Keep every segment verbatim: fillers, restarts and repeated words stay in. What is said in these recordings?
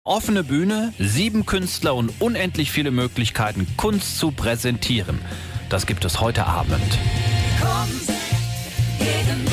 Offene Bühne, sieben Künstler und unendlich viele Möglichkeiten, Kunst zu präsentieren. Das gibt es heute Abend. Kunst gegen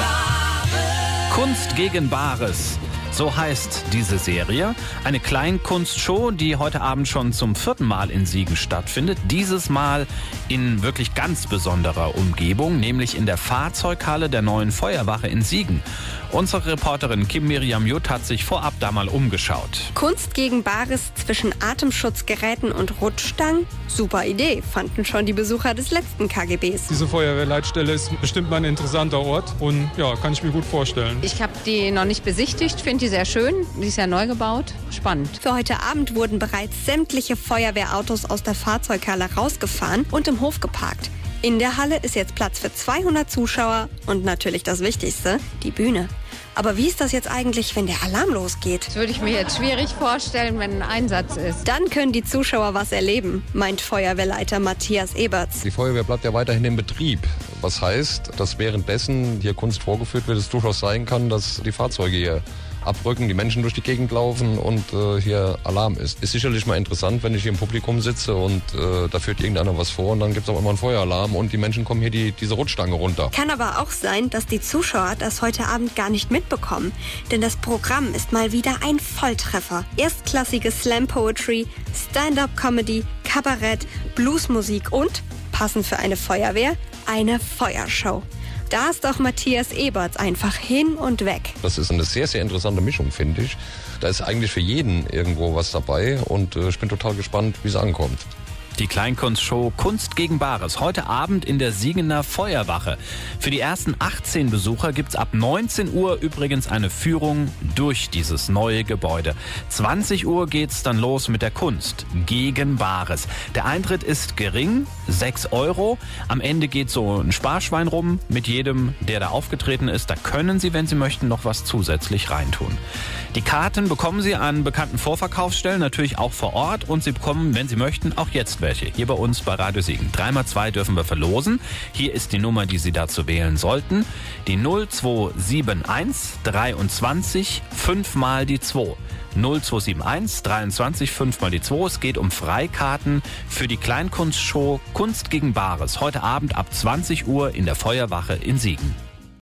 Bares. Kunst gegen Bares. So heißt diese Serie. Eine Kleinkunstshow, die heute Abend schon zum vierten Mal in Siegen stattfindet. Dieses Mal in wirklich ganz besonderer Umgebung, nämlich in der Fahrzeughalle der neuen Feuerwache in Siegen. Unsere Reporterin Kim Miriam Jutt hat sich vorab da mal umgeschaut. Kunst gegen Bares zwischen Atemschutzgeräten und Rutschstangen? Super Idee, fanden schon die Besucher des letzten K G Bs. Diese Feuerwehrleitstelle ist bestimmt mal ein interessanter Ort und ja, kann ich mir gut vorstellen. Ich habe die noch nicht besichtigt, finde die sehr schön. Die ist ja neu gebaut, spannend. Für heute Abend wurden bereits sämtliche Feuerwehrautos aus der Fahrzeughalle rausgefahren und im Hof geparkt. In der Halle ist jetzt Platz für zweihundert Zuschauer und natürlich das Wichtigste, die Bühne. Aber wie ist das jetzt eigentlich, wenn der Alarm losgeht? Das würde ich mir jetzt schwierig vorstellen, wenn ein Einsatz ist. Dann können die Zuschauer was erleben, meint Feuerwehrleiter Matthias Eberts. Die Feuerwehr bleibt ja weiterhin im Betrieb. Was heißt, dass währenddessen hier Kunst vorgeführt wird, es durchaus sein kann, dass die Fahrzeuge hier abrücken, die Menschen durch die Gegend laufen und äh, hier Alarm ist. Ist sicherlich mal interessant, wenn ich hier im Publikum sitze und äh, da führt irgendeiner was vor und dann gibt es auch immer einen Feueralarm und die Menschen kommen hier die, diese Rutschstange runter. Kann aber auch sein, dass die Zuschauer das heute Abend gar nicht mitbekommen, denn das Programm ist mal wieder ein Volltreffer. Erstklassige Slam-Poetry, Stand-up-Comedy, Kabarett, Bluesmusik und, passend für eine Feuerwehr, eine Feuershow. Da ist doch Matthias Eberts einfach hin und weg. Das ist eine sehr, sehr interessante Mischung, finde ich. Da ist eigentlich für jeden irgendwo was dabei und äh, ich bin total gespannt, wie es ankommt. Die Kleinkunstshow Kunst gegen Bares, heute Abend in der Siegener Feuerwache. Für die ersten achtzehn Besucher gibt's ab neunzehn Uhr übrigens eine Führung durch dieses neue Gebäude. zwanzig Uhr geht's dann los mit der Kunst gegen Bares. Der Eintritt ist gering, sechs Euro. Am Ende geht so ein Sparschwein rum mit jedem, der da aufgetreten ist. Da können Sie, wenn Sie möchten, noch was zusätzlich reintun. Die Karten bekommen Sie an bekannten Vorverkaufsstellen, natürlich auch vor Ort. Und Sie bekommen, wenn Sie möchten, auch jetzt welche. Hier bei uns bei Radio Siegen. drei mal zwei dürfen wir verlosen. Hier ist die Nummer, die Sie dazu wählen sollten. Die null zwei sieben eins dreiundzwanzig fünf mal die zwei. null zwei sieben eins dreiundzwanzig fünf mal die zwei. Es geht um Freikarten für die Kleinkunstshow Kunst gegen Bares. Heute Abend ab zwanzig Uhr in der Feuerwache in Siegen.